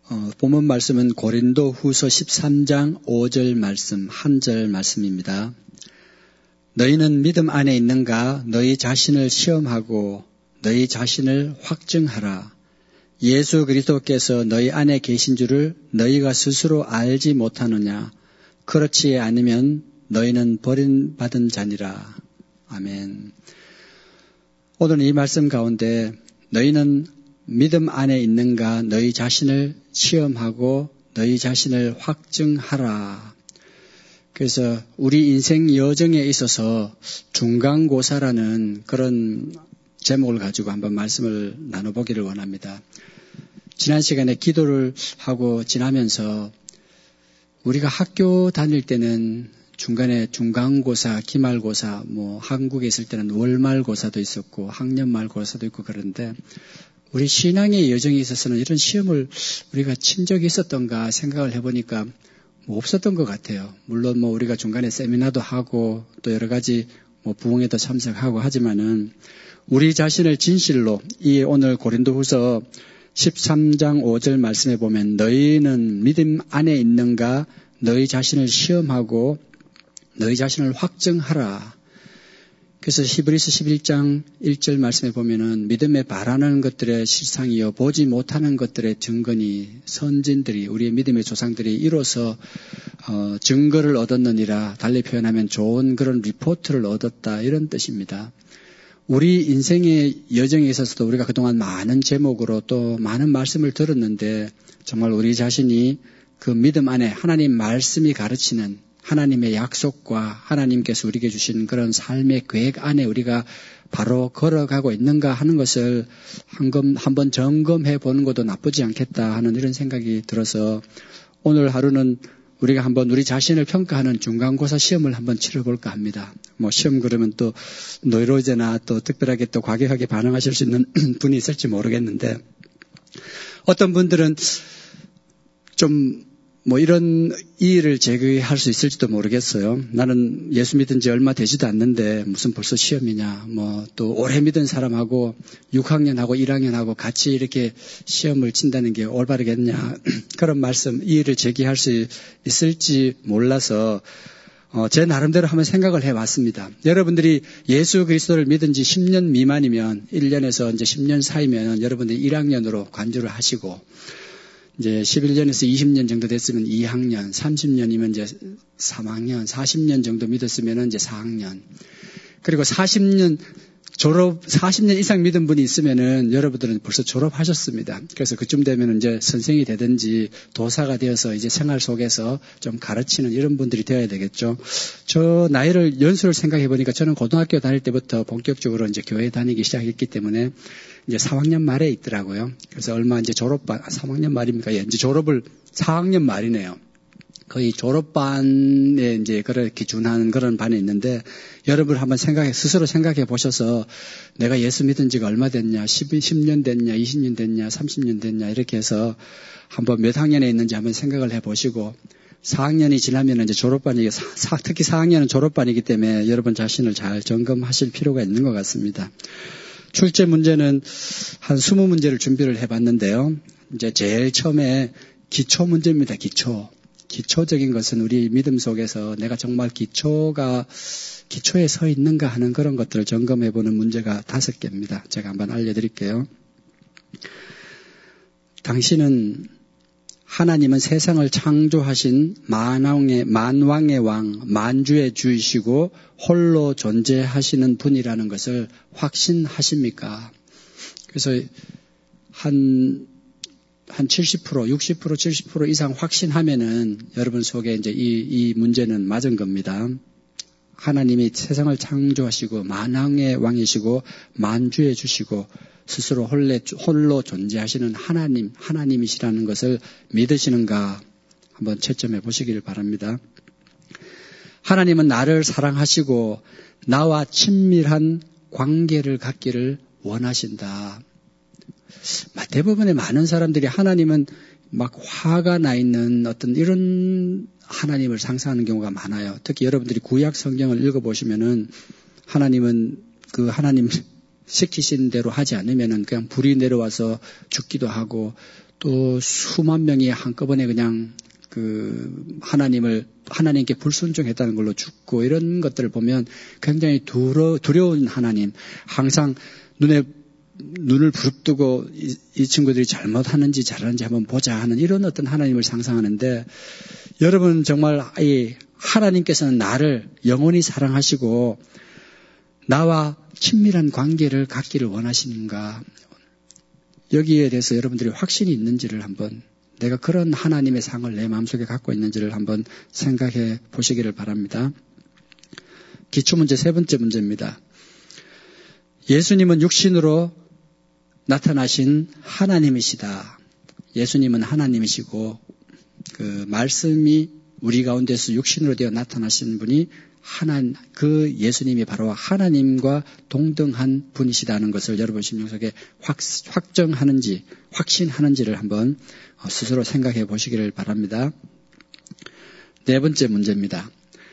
본문 말씀은 고린도 후서 13장 5절 말씀, 한 절 말씀입니다. 너희는 믿음 안에 있는가? 너희 자신을 시험하고 너희 자신을 확증하라. 예수 그리스도께서 너희 안에 계신 줄을 너희가 스스로 알지 못하느냐? 그렇지 않으면 너희는 버림받은 자니라. 아멘. 오늘 이 말씀 가운데 너희는 믿음 안에 있는가? 너희 자신을 시험하고 너희 자신을 확증하라. 그래서 우리 인생 여정에 있어서 중간고사라는 그런 제목을 가지고 한번 말씀을 나눠보기를 원합니다. 지난 시간에 기도를 하고 지나면서 우리가 학교 다닐 때는 중간에 중간고사, 기말고사, 한국에 있을 때는 월말고사도 있었고 학년말고사도 있고 그런데 우리 신앙의 여정에 있어서는 이런 시험을 우리가 친 적이 있었던가 생각을 해보니까 없었던 것 같아요. 물론 우리가 중간에 세미나도 하고 또 여러 가지 부흥회도 참석하고 하지만은 우리 자신을 진실로 이 오늘 고린도후서 13장 5절 말씀에 보면 너희는 믿음 안에 있는가? 너희 자신을 시험하고 너희 자신을 확증하라. 그래서 히브리서 11장 1절 말씀에 보면은 믿음에 바라는 것들의 실상이요 보지 못하는 것들의 증거니 선진들이 우리의 믿음의 조상들이 이로써 증거를 얻었느니라. 달리 표현하면 좋은 그런 리포트를 얻었다 이런 뜻입니다. 우리 인생의 여정에 있어서도 우리가 그동안 많은 제목으로 또 많은 말씀을 들었는데 정말 우리 자신이 그 믿음 안에 하나님 말씀이 가르치는 하나님의 약속과 하나님께서 우리에게 주신 그런 삶의 계획 안에 우리가 바로 걸어가고 있는가 하는 것을 한번 점검해 보는 것도 나쁘지 않겠다 하는 이런 생각이 들어서 오늘 하루는 우리가 한번 우리 자신을 평가하는 중간고사 시험을 한번 치러볼까 합니다. 시험 그러면 또 노이로제나 또 특별하게 또 과격하게 반응하실 수 있는 분이 있을지 모르겠는데 어떤 분들은 좀 이런 이의를 제기할 수 있을지도 모르겠어요. 나는 예수 믿은 지 얼마 되지도 않는데 무슨 벌써 시험이냐. 또 오래 믿은 사람하고 6학년하고 1학년하고 같이 이렇게 시험을 친다는 게 올바르겠냐. 그런 말씀, 이의를 제기할 수 있을지 몰라서 제 나름대로 한번 생각을 해봤습니다. 여러분들이 예수 그리스도를 믿은 지 10년 미만이면 1년에서 이제 10년 사이면 여러분들이 1학년으로 관주를 하시고 이제 11년에서 20년 정도 됐으면 2학년, 30년이면 이제 3학년, 40년 정도 믿었으면 이제 4학년. 그리고 40년 이상 믿은 분이 있으면은 여러분들은 벌써 졸업하셨습니다. 그래서 그쯤 되면 이제 선생이 되든지 도사가 되어서 이제 생활 속에서 좀 가르치는 이런 분들이 되어야 되겠죠. 저 나이를 연수를 생각해 보니까 저는 고등학교 다닐 때부터 본격적으로 이제 교회 다니기 시작했기 때문에 이제 3학년 말에 있더라고요. 그래서 얼마 이제 3학년 말입니까? 예, 이제 졸업을 4학년 말이네요. 거의 졸업반에 이제 그렇게 준하는 그런 반에 있는데 여러분 한번 스스로 생각해 보셔서 내가 예수 믿은 지가 얼마 됐냐, 10년 됐냐, 20년 됐냐, 30년 됐냐 이렇게 해서 한번 몇 학년에 있는지 한번 생각을 해 보시고 4학년이 지나면 이제 졸업반이 특히 4학년은 졸업반이기 때문에 여러분 자신을 잘 점검하실 필요가 있는 것 같습니다. 출제 문제는 한 20문제를 준비를 해봤는데요. 이제 제일 처음에 기초 문제입니다. 기초적인 것은 우리 믿음 속에서 내가 정말 기초에 서 있는가 하는 그런 것들을 점검해보는 문제가 5개입니다. 제가 한번 알려드릴게요. 하나님은 세상을 창조하신 만왕의 왕, 만주의 주이시고 홀로 존재하시는 분이라는 것을 확신하십니까? 그래서 한 70%, 60%, 70% 이상 확신하면은 여러분 속에 이제 이 문제는 맞은 겁니다. 하나님이 세상을 창조하시고 만왕의 왕이시고 만주의 주시고 스스로 홀로 존재하시는 하나님이시라는 것을 믿으시는가 한번 채점해 보시기를 바랍니다. 하나님은 나를 사랑하시고 나와 친밀한 관계를 갖기를 원하신다. 대부분의 많은 사람들이 하나님은 막 화가 나 있는 어떤 이런 하나님을 상상하는 경우가 많아요. 특히 여러분들이 구약 성경을 읽어보시면은 하나님은 그 하나님 시키신 대로 하지 않으면은 그냥 불이 내려와서 죽기도 하고 또 수만 명이 한꺼번에 그냥 하나님께 불순종했다는 걸로 죽고 이런 것들을 보면 굉장히 두려운 하나님, 항상 눈을 부릅뜨고 이 친구들이 잘못하는지 잘하는지 한번 보자 하는 이런 어떤 하나님을 상상하는데, 여러분 정말 이 하나님께서는 나를 영원히 사랑하시고 나와 친밀한 관계를 갖기를 원하시는가, 여기에 대해서 여러분들이 확신이 있는지를 한번, 내가 그런 하나님의 상을 내 마음속에 갖고 있는지를 한번 생각해 보시기를 바랍니다. 기초문제 세 번째 문제입니다. 예수님은 육신으로 나타나신 하나님이시다. 예수님은 하나님이시고 그 말씀이 우리 가운데서 육신으로 되어 나타나신 분이 그 예수님이 바로 하나님과 동등한 분이시다는 것을 여러분 심령 속에 확정하는지 확신하는지를 한번 스스로 생각해 보시기를 바랍니다. 네 번째 문제입니다.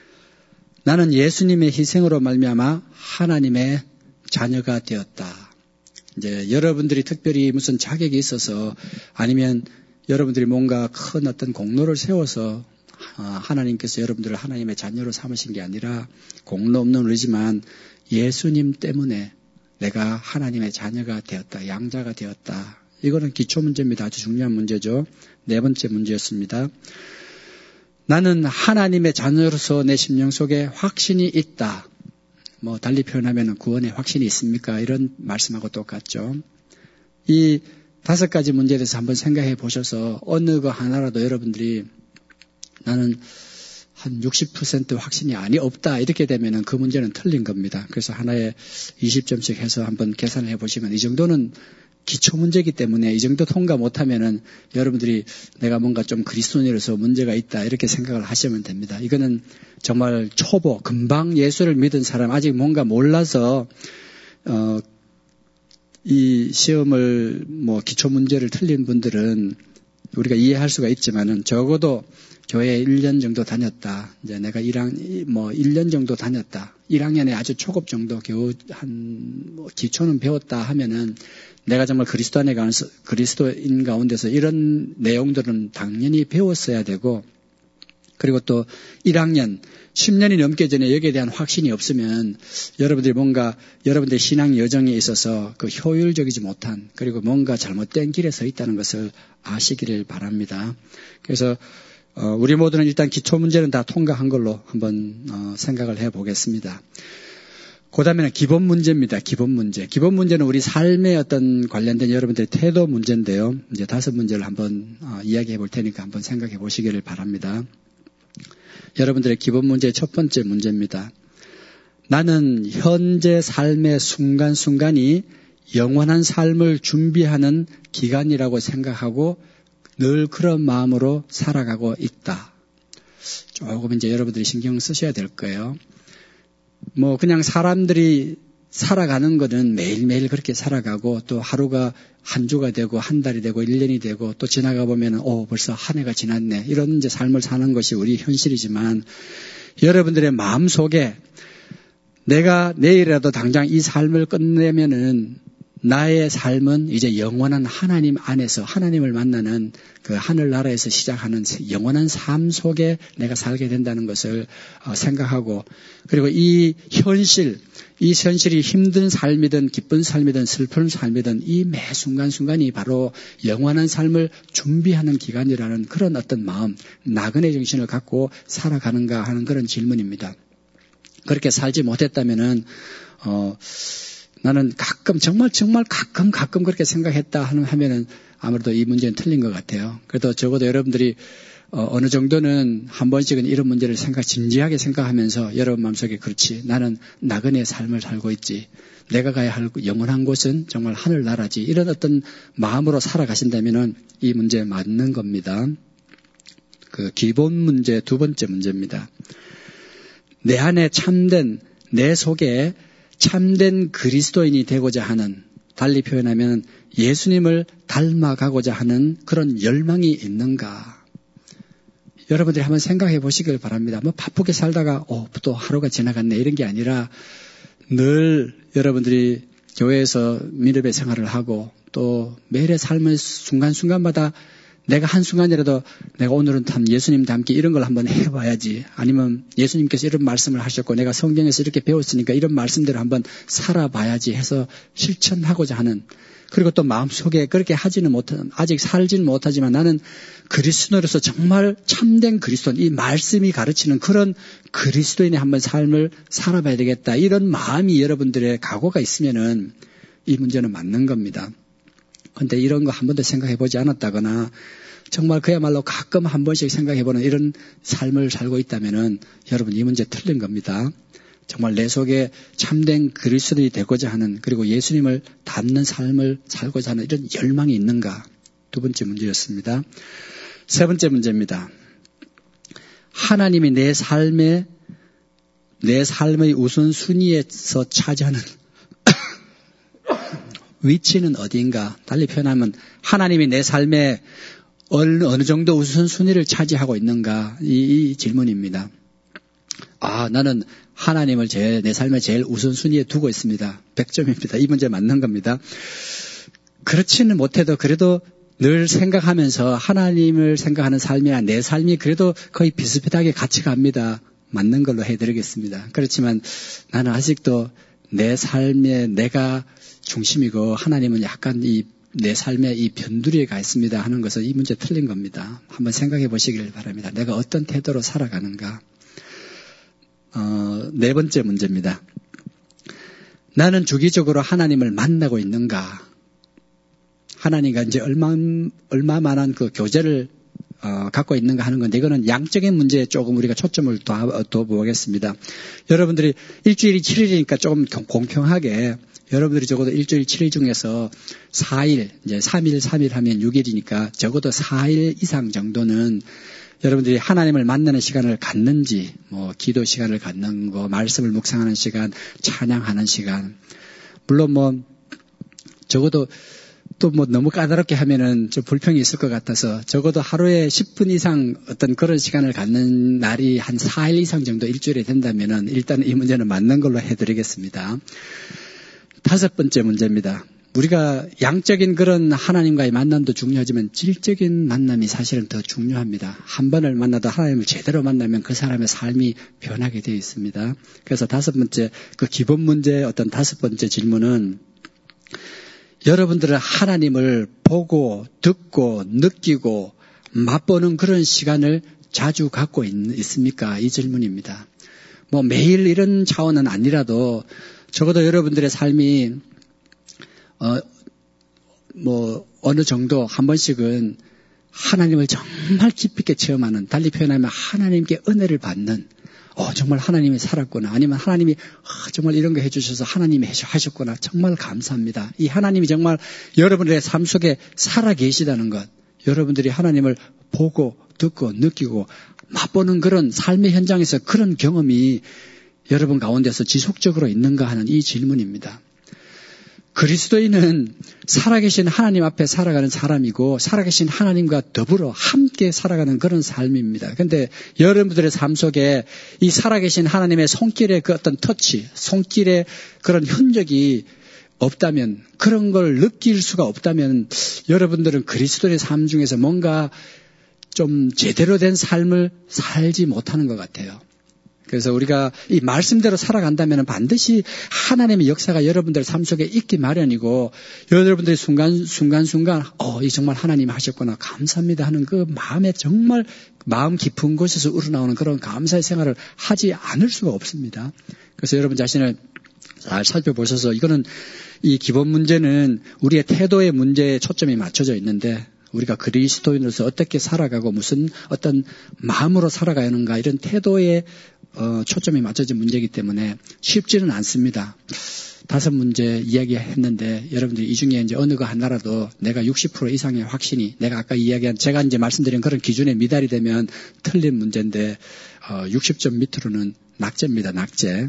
나는 예수님의 희생으로 말미암아 하나님의 자녀가 되었다. 이제 여러분들이 특별히 무슨 자격이 있어서 아니면 여러분들이 뭔가 큰 어떤 공로를 세워서 하나님께서 여러분들을 하나님의 자녀로 삼으신 게 아니라, 공로 없는 우리지만 예수님 때문에 내가 하나님의 자녀가 되었다, 양자가 되었다. 이거는 기초 문제입니다. 아주 중요한 문제죠. 네 번째 문제였습니다. 나는 하나님의 자녀로서 내 심령 속에 확신이 있다. 달리 표현하면 구원의 확신이 있습니까? 이런 말씀하고 똑같죠. 이 5가지 문제에 대해서 한번 생각해 보셔서 어느 거 하나라도 여러분들이 나는 한 60% 확신이 없다 이렇게 되면 그 문제는 틀린 겁니다. 그래서 하나에 20점씩 해서 한번 계산을 해보시면, 이 정도는 기초 문제이기 때문에 이 정도 통과 못하면은 여러분들이 내가 뭔가 좀 그리스도인으로서 문제가 있다 이렇게 생각을 하시면 됩니다. 이거는 정말 초보, 금방 예수를 믿은 사람, 아직 뭔가 몰라서 이 시험을 기초 문제를 틀린 분들은 우리가 이해할 수가 있지만은, 적어도 교회에 1년 정도 다녔다. 이제 내가 1년 정도 다녔다. 1학년에 아주 초급 정도 겨우 기초는 배웠다 하면은 내가 정말 그리스도인 가운데서 이런 내용들은 당연히 배웠어야 되고, 그리고 또 1학년, 10년이 넘기 전에 여기에 대한 확신이 없으면 여러분들이 뭔가 여러분들의 신앙 여정에 있어서 그 효율적이지 못한, 그리고 뭔가 잘못된 길에 서 있다는 것을 아시기를 바랍니다. 그래서 우리 모두는 일단 기초 문제는 다 통과한 걸로 한번 생각을 해보겠습니다. 그 다음에는 기본 문제입니다. 기본 문제. 기본 문제는 우리 삶에 어떤 관련된 여러분들의 태도 문제인데요. 이제 5문제를 한번 이야기해 볼 테니까 한번 생각해 보시기를 바랍니다. 여러분들의 기본 문제의 첫 번째 문제입니다. 나는 현재 삶의 순간순간이 영원한 삶을 준비하는 기간이라고 생각하고 늘 그런 마음으로 살아가고 있다. 조금 이제 여러분들이 신경 쓰셔야 될 거예요. 그냥 사람들이 살아가는 거는 매일매일 그렇게 살아가고, 또 하루가 한 주가 되고 한 달이 되고 1년이 되고 또 지나가 보면은 벌써 한 해가 지났네, 이런 이제 삶을 사는 것이 우리 현실이지만, 여러분들의 마음 속에 내가 내일이라도 당장 이 삶을 끝내면은 나의 삶은 이제 영원한 하나님 안에서 하나님을 만나는 그 하늘나라에서 시작하는 영원한 삶 속에 내가 살게 된다는 것을 생각하고, 그리고 이 현실이 힘든 삶이든 기쁜 삶이든 슬픈 삶이든 이 매 순간순간이 바로 영원한 삶을 준비하는 기간이라는 그런 어떤 마음, 나그네 정신을 갖고 살아가는가 하는 그런 질문입니다. 그렇게 살지 못했다면은 나는 정말 가끔 그렇게 생각했다 하면은 아무래도 이 문제는 틀린 것 같아요. 그래도 적어도 여러분들이 어느 정도는 한 번씩은 이런 문제를 진지하게 생각하면서 여러분 마음속에, 그렇지, 나는 나그네의 삶을 살고 있지, 내가 가야 할 영원한 곳은 정말 하늘나라지, 이런 어떤 마음으로 살아가신다면은 이 문제에 맞는 겁니다. 그 기본 문제 두 번째 문제입니다. 내 안에 내 속에 참된 그리스도인이 되고자 하는, 달리 표현하면 예수님을 닮아가고자 하는 그런 열망이 있는가? 여러분들이 한번 생각해 보시길 바랍니다. 바쁘게 살다가 또 하루가 지나갔네, 이런 게 아니라 늘 여러분들이 교회에서 민업의 생활을 하고 또 매일의 삶의 순간순간마다 내가 한순간이라도 내가 오늘은 참 예수님과 함께 이런 걸 한번 해봐야지, 아니면 예수님께서 이런 말씀을 하셨고 내가 성경에서 이렇게 배웠으니까 이런 말씀대로 한번 살아봐야지 해서 실천하고자 하는, 그리고 또 마음속에 그렇게 하지는 못한, 아직 살지는 못하지만 나는 그리스도로서 정말 참된 그리스도인, 이 말씀이 가르치는 그런 그리스도인의 한번 삶을 살아봐야 되겠다, 이런 마음이 여러분들의 각오가 있으면은 이 문제는 맞는 겁니다. 근데 이런 거 한 번도 생각해 보지 않았다거나 정말 그야말로 가끔 한 번씩 생각해 보는 이런 삶을 살고 있다면은 여러분 이 문제 틀린 겁니다. 정말 내 속에 참된 그리스도인이 되고자 하는, 그리고 예수님을 닮는 삶을 살고자 하는 이런 열망이 있는가? 두 번째 문제였습니다. 세 번째 문제입니다. 하나님이 내 삶의 우선순위에서 차지하는 위치는 어디인가? 달리 표현하면 하나님이 내 삶에 어느 정도 우선순위를 차지하고 있는가? 이 질문입니다. 나는 하나님을 내 삶의 제일 우선순위에 두고 있습니다. 100점입니다. 이 문제 맞는 겁니다. 그렇지는 못해도 그래도 늘 생각하면서 하나님을 생각하는 삶이나 내 삶이 그래도 거의 비슷하게 같이 갑니다. 맞는 걸로 해드리겠습니다. 그렇지만 나는 아직도 내 삶에 내가 중심이고 하나님은 약간 내 삶에 이 변두리에 가 있습니다 하는 것은 이 문제 틀린 겁니다. 한번 생각해 보시길 바랍니다. 내가 어떤 태도로 살아가는가. 네 번째 문제입니다. 나는 주기적으로 하나님을 만나고 있는가. 하나님과 이제 얼마만한 그 교제를 갖고 있는가 하는 건데, 이거는 양적인 문제에 조금 우리가 초점을 더 보겠습니다. 여러분들이 일주일이 7일이니까 조금 공평하게 여러분들이 적어도 일주일 7일 중에서 4일, 이제 3일 하면 6일이니까 적어도 4일 이상 정도는 여러분들이 하나님을 만나는 시간을 갖는지, 기도 시간을 갖는 거, 말씀을 묵상하는 시간, 찬양하는 시간. 물론 적어도 또 너무 까다롭게 하면은 좀 불평이 있을 것 같아서 적어도 하루에 10분 이상 어떤 그런 시간을 갖는 날이 한 4일 이상 정도 일주일에 된다면은 일단 이 문제는 맞는 걸로 해드리겠습니다. 다섯 번째 문제입니다. 우리가 양적인 그런 하나님과의 만남도 중요하지만 질적인 만남이 사실은 더 중요합니다. 한 번을 만나도 하나님을 제대로 만나면 그 사람의 삶이 변하게 되어 있습니다. 그래서 다섯 번째, 그 기본 문제의 어떤 다섯 번째 질문은, 여러분들은 하나님을 보고 듣고 느끼고 맛보는 그런 시간을 자주 갖고 있습니까? 이 질문입니다. 매일 이런 차원은 아니라도 적어도 여러분들의 삶이 어느 정도 한 번씩은 하나님을 정말 깊이 있게 체험하는, 달리 표현하면 하나님께 은혜를 받는, 정말 하나님이 살았구나, 아니면 하나님이 정말 이런 거 해주셔서 하나님이 하셨구나, 정말 감사합니다. 이 하나님이 정말 여러분들의 삶 속에 살아 계시다는 것, 여러분들이 하나님을 보고 듣고 느끼고 맛보는 그런 삶의 현장에서 그런 경험이 여러분 가운데서 지속적으로 있는가 하는 이 질문입니다. 그리스도인은 살아계신 하나님 앞에 살아가는 사람이고 살아계신 하나님과 더불어 함께 살아가는 그런 삶입니다. 그런데 여러분들의 삶 속에 이 살아계신 하나님의 손길의 그 어떤 터치, 손길의 그런 흔적이 없다면, 그런 걸 느낄 수가 없다면 여러분들은 그리스도의 삶 중에서 뭔가 좀 제대로 된 삶을 살지 못하는 것 같아요. 그래서 우리가 이 말씀대로 살아간다면 반드시 하나님의 역사가 여러분들 삶 속에 있기 마련이고, 여러분들이 순간순간 이 정말 하나님이 하셨구나, 감사합니다 하는 그 마음에 정말 마음 깊은 곳에서 우러나오는 그런 감사의 생활을 하지 않을 수가 없습니다. 그래서 여러분 자신을 잘 살펴보셔서, 이거는 이 기본 문제는 우리의 태도의 문제에 초점이 맞춰져 있는데, 우리가 그리스도인으로서 어떻게 살아가고 무슨 어떤 마음으로 살아가야 하는가, 이런 태도에 초점이 맞춰진 문제이기 때문에 쉽지는 않습니다. 5문제 이야기했는데 여러분들이 이 중에 이제 어느 거 하나라도 내가 60% 이상의 확신이, 내가 아까 이야기한, 제가 이제 말씀드린 그런 기준에 미달이 되면 틀린 문제인데 60점 밑으로는 낙제입니다. 낙제.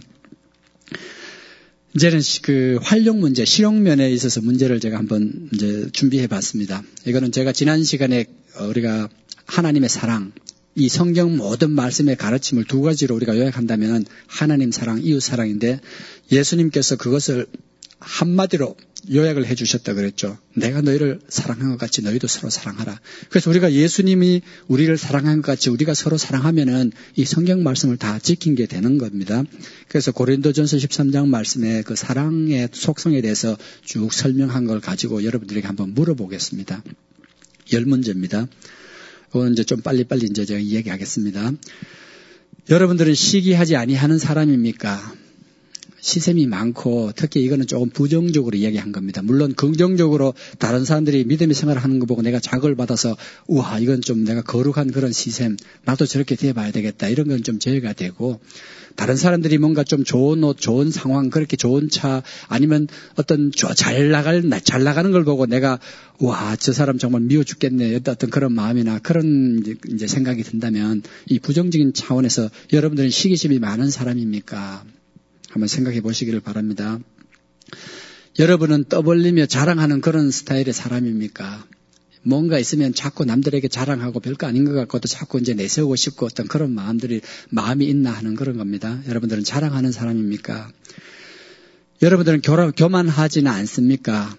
이제는 그 활용 문제, 실용면에 있어서 문제를 제가 한번 이제 준비해 봤습니다. 이거는 제가 지난 시간에 우리가 하나님의 사랑, 이 성경 모든 말씀의 가르침을 2가지로 우리가 요약한다면 하나님 사랑, 이웃 사랑인데, 예수님께서 그것을 한마디로 요약을 해 주셨다 그랬죠. 내가 너희를 사랑한 것 같이 너희도 서로 사랑하라. 그래서 우리가 예수님이 우리를 사랑한 것 같이 우리가 서로 사랑하면은 이 성경 말씀을 다 지킨 게 되는 겁니다. 그래서 고린도전서 13장 말씀에 그 사랑의 속성에 대해서 쭉 설명한 걸 가지고 여러분들에게 한번 물어보겠습니다. 10문제입니다. 이건 이제 좀 빨리빨리 이제 제가 이야기하겠습니다. 여러분들은 시기하지 아니하는 사람입니까? 시샘이 많고 특히 이거는 조금 부정적으로 이야기한 겁니다. 물론 긍정적으로 다른 사람들이 믿음의 생활을 하는 거 보고 내가 자극을 받아서 우와 이건 좀 내가 거룩한 그런 시샘 나도 저렇게 돼봐야 되겠다 이런 건 좀 제외가 되고 다른 사람들이 뭔가 좀 좋은 옷 좋은 상황 그렇게 좋은 차 아니면 어떤 잘 나가는 걸 보고 내가 우와 저 사람 정말 미워 죽겠네 어떤 그런 마음이나 그런 이제 생각이 든다면 이 부정적인 차원에서 여러분들은 시기심이 많은 사람입니까? 한번 생각해 보시기를 바랍니다. 여러분은 떠벌리며 자랑하는 그런 스타일의 사람입니까? 뭔가 있으면 자꾸 남들에게 자랑하고 별거 아닌 것 같고도 자꾸 이제 내세우고 싶고 어떤 그런 마음이 있나 하는 그런 겁니다. 여러분들은 자랑하는 사람입니까? 여러분들은 교만하지는 않습니까?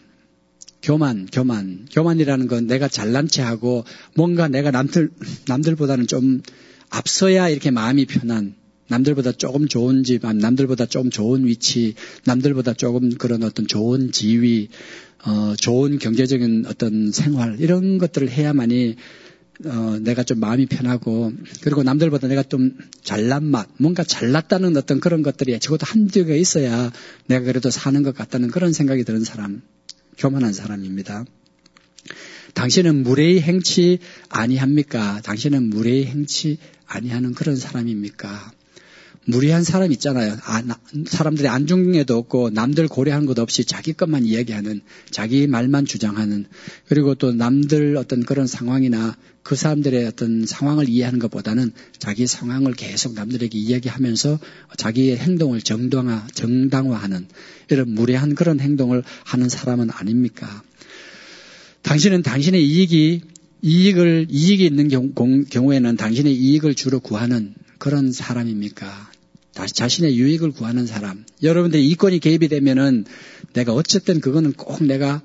교만이라는 건 내가 잘난 체하고 뭔가 내가 남들보다는 좀 앞서야 이렇게 마음이 편한 남들보다 조금 좋은 집, 남들보다 조금 좋은 위치, 남들보다 조금 그런 어떤 좋은 지위, 좋은 경제적인 어떤 생활, 이런 것들을 해야만이, 내가 좀 마음이 편하고, 그리고 남들보다 내가 좀 잘난 맛, 뭔가 잘났다는 어떤 그런 것들이 적어도 한두 개가 있어야 내가 그래도 사는 것 같다는 그런 생각이 드는 사람, 교만한 사람입니다. 당신은 무례히 행치 아니합니까? 당신은 무례히 행치 아니하는 그런 사람입니까? 무례한 사람 있잖아요. 사람들이 안중에도 없고 남들 고려하는 것 없이 자기 것만 이야기하는 자기 말만 주장하는 그리고 또 남들 어떤 그런 상황이나 그 사람들의 어떤 상황을 이해하는 것보다는 자기 상황을 계속 남들에게 이야기하면서 자기의 행동을 정당화하는 이런 무례한 그런 행동을 하는 사람은 아닙니까? 당신은 당신의 이익이 있는 경우에는 당신의 이익을 주로 구하는 그런 사람입니까? 자신의 유익을 구하는 사람. 여러분들이 이권이 개입이 되면은 내가 어쨌든 그거는 꼭 내가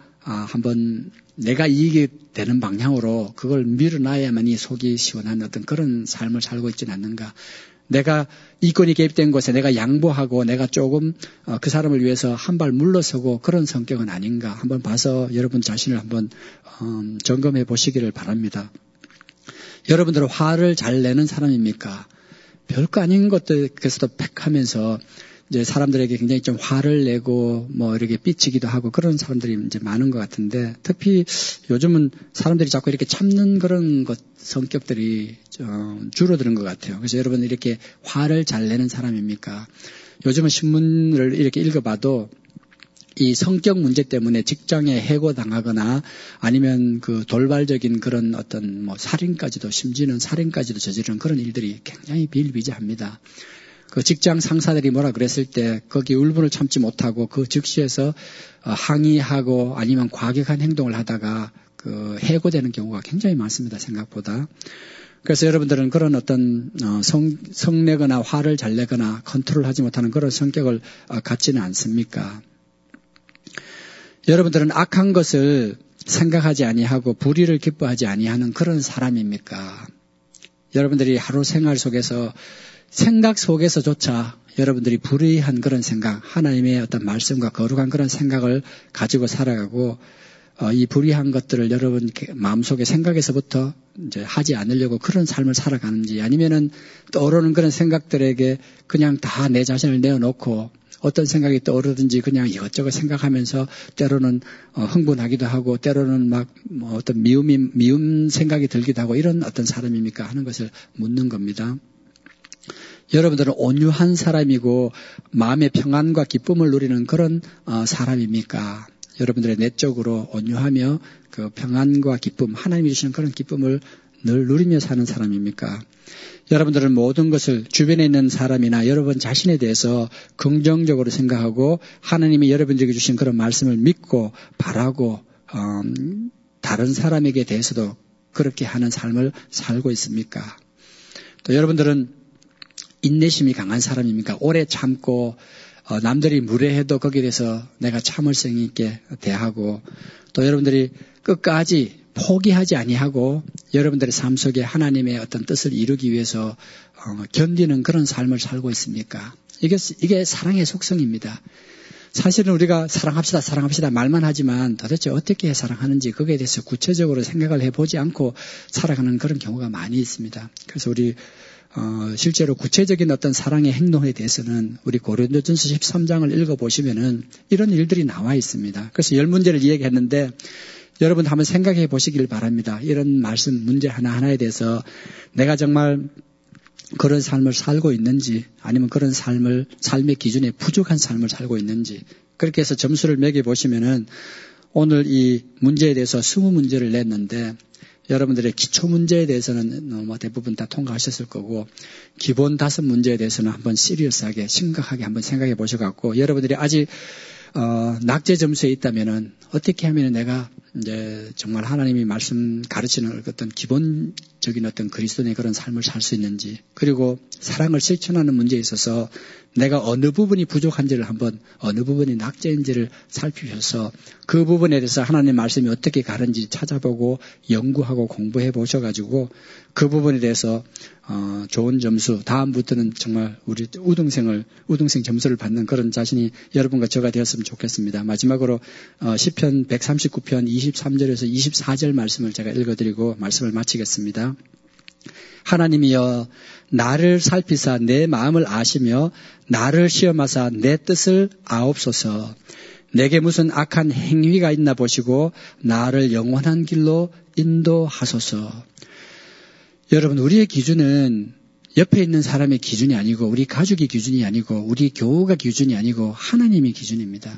내가 이익이 되는 방향으로 그걸 밀어놔야만이 속이 시원한 어떤 그런 삶을 살고 있지는 않는가. 내가 이권이 개입된 곳에 내가 양보하고 내가 조금 그 사람을 위해서 한 발 물러서고 그런 성격은 아닌가. 한번 봐서 여러분 자신을 한번 점검해 보시기를 바랍니다. 여러분들은 화를 잘 내는 사람입니까? 별거 아닌 것들에서도 팩하면서 이제 사람들에게 굉장히 좀 화를 내고 뭐 이렇게 삐치기도 하고 그런 사람들이 이제 많은 것 같은데 특히 요즘은 사람들이 자꾸 이렇게 참는 그런 성격들이 줄어드는 것 같아요. 그래서 여러분 이렇게 화를 잘 내는 사람입니까? 요즘은 신문을 이렇게 읽어봐도 이 성격 문제 때문에 직장에 해고당하거나 아니면 그 돌발적인 그런 어떤 뭐 심지어는 살인까지도 저지르는 그런 일들이 굉장히 비일비재합니다. 그 직장 상사들이 뭐라 그랬을 때 거기 울분을 참지 못하고 그 즉시에서 항의하고 아니면 과격한 행동을 하다가 그 해고되는 경우가 굉장히 많습니다. 생각보다. 그래서 여러분들은 그런 어떤 성내거나 화를 잘 내거나 컨트롤하지 못하는 그런 성격을 갖지는 않습니까? 여러분들은 악한 것을 생각하지 아니하고 불의를 기뻐하지 아니하는 그런 사람입니까? 여러분들이 하루 생활 속에서 생각 속에서조차 여러분들이 불의한 그런 생각, 하나님의 어떤 말씀과 거룩한 그런 생각을 가지고 살아가고 이 불의한 것들을 여러분 마음속에 생각에서부터 이제 하지 않으려고 그런 삶을 살아가는지 아니면은 떠오르는 그런 생각들에게 그냥 다 내 자신을 내어놓고 어떤 생각이 떠오르든지 그냥 이것저것 생각하면서 때로는 흥분하기도 하고 때로는 막 뭐 어떤 미움 생각이 들기도 하고 이런 어떤 사람입니까 하는 것을 묻는 겁니다. 여러분들은 온유한 사람이고 마음의 평안과 기쁨을 누리는 그런 사람입니까? 여러분들의 내적으로 온유하며 그 평안과 기쁨, 하나님이 주시는 그런 기쁨을 늘 누리며 사는 사람입니까? 여러분들은 모든 것을 주변에 있는 사람이나 여러분 자신에 대해서 긍정적으로 생각하고 하나님이 여러분들에게 주신 그런 말씀을 믿고 바라고 다른 사람에게 대해서도 그렇게 하는 삶을 살고 있습니까? 또 여러분들은 인내심이 강한 사람입니까? 오래 참고 남들이 무례해도 거기에 대해서 내가 참을성 있게 대하고 또 여러분들이 끝까지 포기하지 아니하고 여러분들의 삶 속에 하나님의 어떤 뜻을 이루기 위해서 견디는 그런 삶을 살고 있습니까? 이게 사랑의 속성입니다. 사실은 우리가 사랑합시다, 사랑합시다 말만 하지만 도대체 어떻게 사랑하는지 거기에 대해서 구체적으로 생각을 해보지 않고 살아가는 그런 경우가 많이 있습니다. 그래서 우리 실제로 구체적인 어떤 사랑의 행동에 대해서는 우리 고린도전서 13장을 읽어보시면은 이런 일들이 나와 있습니다. 그래서 10문제를 이야기했는데 여러분 한번 생각해 보시길 바랍니다. 이런 말씀, 문제 하나하나에 대해서 내가 정말 그런 삶을 살고 있는지 아니면 그런 삶의 기준에 부족한 삶을 살고 있는지 그렇게 해서 점수를 매겨보시면은 오늘 이 문제에 대해서 20문제를 냈는데 여러분들의 기초 문제에 대해서는 대부분 다 통과하셨을 거고 기본 5문제에 대해서는 한번 시리어스하게 심각하게 한번 생각해 보셔갖고 여러분들이 아직 낙제 점수에 있다면은 어떻게 하면 내가 이제 정말 하나님이 말씀 가르치는 어떤 기본적인 어떤 그리스도인의 그런 삶을 살 수 있는지 그리고 사랑을 실천하는 문제에 있어서 내가 어느 부분이 부족한지를 한번 어느 부분이 낙제인지를 살피셔서 그 부분에 대해서 하나님 말씀이 어떻게 가는지 찾아보고 연구하고 공부해 보셔가지고 그 부분에 대해서 좋은 점수 다음부터는 정말 우리 우등생 점수를 받는 그런 자신이 여러분과 저가 되었으면 좋겠습니다. 마지막으로 시편 139편 23절에서 24절 말씀을 제가 읽어드리고 말씀을 마치겠습니다. 하나님이여 나를 살피사 내 마음을 아시며 나를 시험하사 내 뜻을 아옵소서. 내게 무슨 악한 행위가 있나 보시고 나를 영원한 길로 인도하소서. 여러분 우리의 기준은 옆에 있는 사람의 기준이 아니고 우리 가족의 기준이 아니고 우리 교우가 기준이 아니고 하나님의 기준입니다.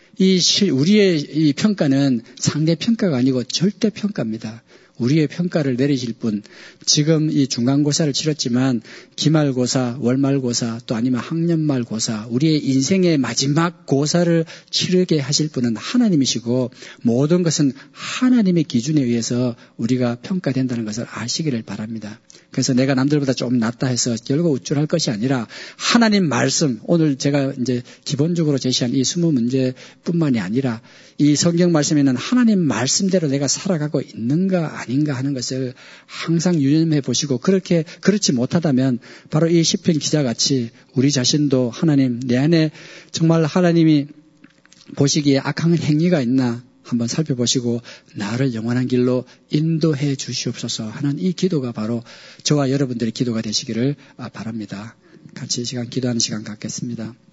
우리의 이 평가는 상대 평가가 아니고 절대 평가입니다. 우리의 평가를 내리실 분, 지금 이 중간고사를 치렀지만 기말고사, 월말고사, 또 아니면 학년말고사, 우리의 인생의 마지막 고사를 치르게 하실 분은 하나님이시고 모든 것은 하나님의 기준에 의해서 우리가 평가된다는 것을 아시기를 바랍니다. 그래서 내가 남들보다 좀 낫다 해서 결국 우쭐할 것이 아니라 하나님 말씀, 오늘 제가 이제 기본적으로 제시한 이 20문제뿐만이 아니라 이 성경 말씀에는 하나님 말씀대로 내가 살아가고 있는가 아닌가 하는 것을 항상 유념해 보시고 그렇지 못하다면 바로 이 시편 기자같이 우리 자신도 하나님 내 안에 정말 하나님이 보시기에 악한 행위가 있나 한번 살펴보시고 나를 영원한 길로 인도해 주시옵소서 하는 이 기도가 바로 저와 여러분들의 기도가 되시기를 바랍니다. 같이 이 시간 기도하는 시간 갖겠습니다.